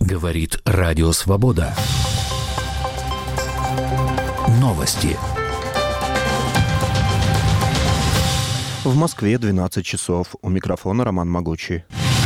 Говорит Радио Свобода. Новости. В Москве 12 часов. У микрофона Роман Могучий.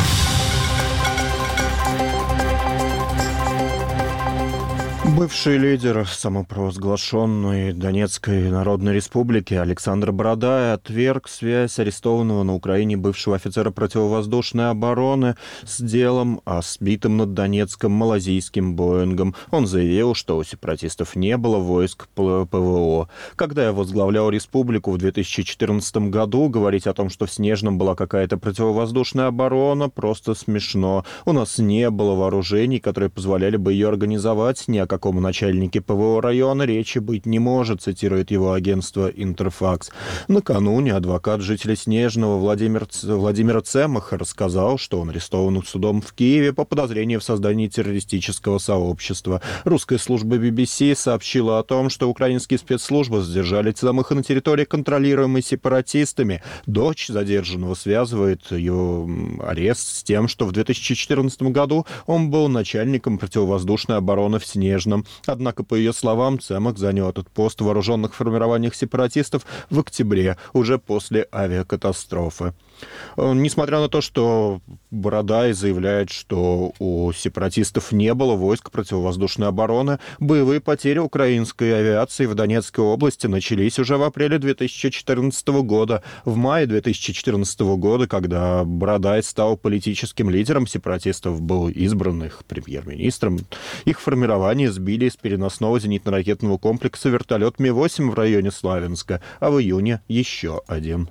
Бывший лидер самопровозглашенной Донецкой Народной Республики Александр Бородай отверг связь арестованного на Украине бывшего офицера противовоздушной обороны с делом о сбитом над Донецком малазийским Боингом. Он заявил, что у сепаратистов не было войск ПВО. Когда я возглавлял республику в 2014 году, говорить о том, что в Снежном была какая-то противовоздушная оборона, просто смешно. У нас не было вооружений, которые позволяли бы ее организовать, ни о каком начальнике ПВО района речи быть не может, цитирует его агентство «Интерфакс». Накануне адвокат жителя Снежного Владимира Цемаха рассказал, что он арестован судом в Киеве по подозрению в создании террористического сообщества. Русская служба BBC сообщила о том, что украинские спецслужбы задержали Цемаха на территории, контролируемой сепаратистами. Дочь задержанного связывает его арест с тем, что в 2014 году он был начальником противовоздушной обороны в Снежном. Однако, по ее словам, Цемах занял этот пост в вооруженных формированиях сепаратистов в октябре, уже после авиакатастрофы. Несмотря на то, что Бородай заявляет, что у сепаратистов не было войск противовоздушной обороны, боевые потери украинской авиации в Донецкой области начались уже в апреле 2014 года. В мае 2014 года, когда Бородай стал политическим лидером сепаратистов, был избран их премьер-министром, их формирование сбили из переносного зенитно-ракетного комплекса вертолет Ми-8 в районе Славянска, а в июне еще один.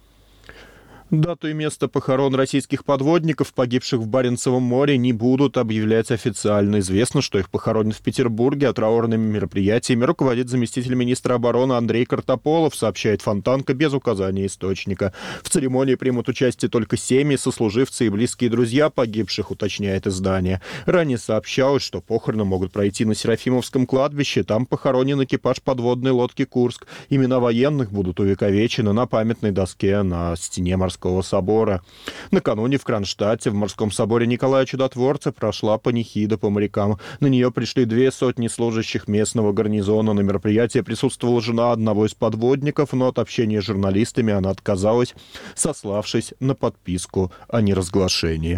Дату и место похорон российских подводников, погибших в Баренцевом море, не будут объявлять официально. Известно, что их похоронят в Петербурге, а траурными мероприятиями руководит заместитель министра обороны Андрей Картополов, сообщает Фонтанка без указания источника. В церемонии примут участие только семьи, сослуживцы и близкие друзья погибших, уточняет издание. Ранее сообщалось, что похороны могут пройти на Серафимовском кладбище. Там похоронен экипаж подводной лодки «Курск». Имена военных будут увековечены на памятной доске на стене морского собора. Накануне в Кронштадте в морском соборе Николая Чудотворца прошла панихида по морякам. На нее пришли 200 служащих местного гарнизона. На мероприятии присутствовала жена одного из подводников, но от общения с журналистами она отказалась, сославшись на подписку о неразглашении.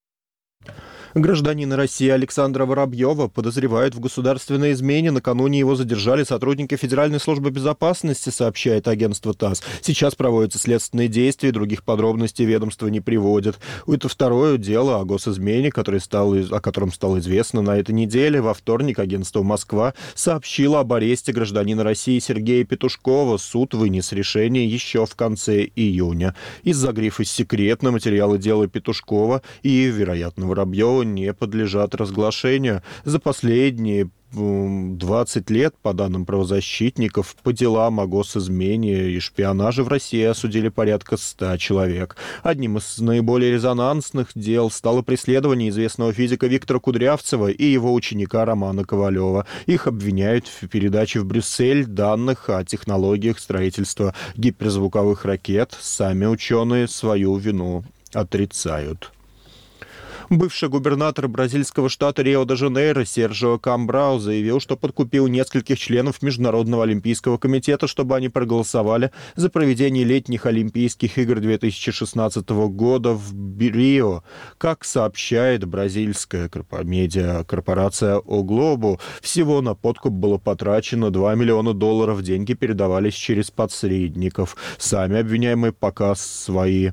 Гражданина России Александра Воробьева подозревают в государственной измене. Накануне его задержали сотрудники Федеральной службы безопасности, сообщает агентство ТАСС. Сейчас проводятся следственные действия, других подробностей ведомство не приводит. Это второе дело о госизмене, о котором стало известно на этой неделе. Во вторник агентство «Москва» сообщило об аресте гражданина России Сергея Петушкова. Суд вынес решение еще в конце июня. Из-за грифа «секретно» материалы дела Петушкова и, вероятно, Воробьева не подлежат разглашению. За последние 20 лет, по данным правозащитников, по делам о госизмене и шпионаже в России осудили порядка 100 человек. Одним из наиболее резонансных дел стало преследование известного физика Виктора Кудрявцева и его ученика Романа Ковалева. Их обвиняют в передаче в Брюссель данных о технологиях строительства гиперзвуковых ракет. Сами ученые свою вину отрицают. Бывший губернатор бразильского штата Рио-де-Жанейро Серджио Камбрау заявил, что подкупил нескольких членов Международного олимпийского комитета, чтобы они проголосовали за проведение летних Олимпийских игр 2016 года в Рио. Как сообщает бразильская медиакорпорация «О Глобу», всего на подкуп было потрачено $2 миллиона. Деньги передавались через посредников. Сами обвиняемые пока свои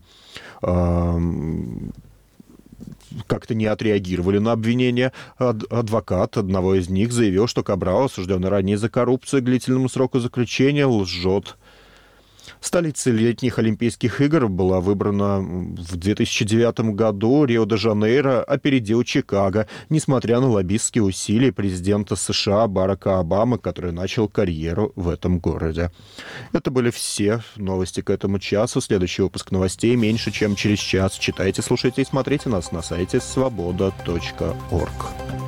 как-то не отреагировали на обвинения. Адвокат одного из них заявил, что Кабрау, осужденный ранее за коррупцию к длительному сроку заключения, лжет. Столицей летних Олимпийских игр была выбрана в 2009 году. Рио-де-Жанейро опередил Чикаго, несмотря на лоббистские усилия президента США Барака Обамы, который начал карьеру в этом городе. Это были все новости к этому часу. Следующий выпуск новостей меньше, чем через час. Читайте, слушайте и смотрите нас на сайте svoboda.org.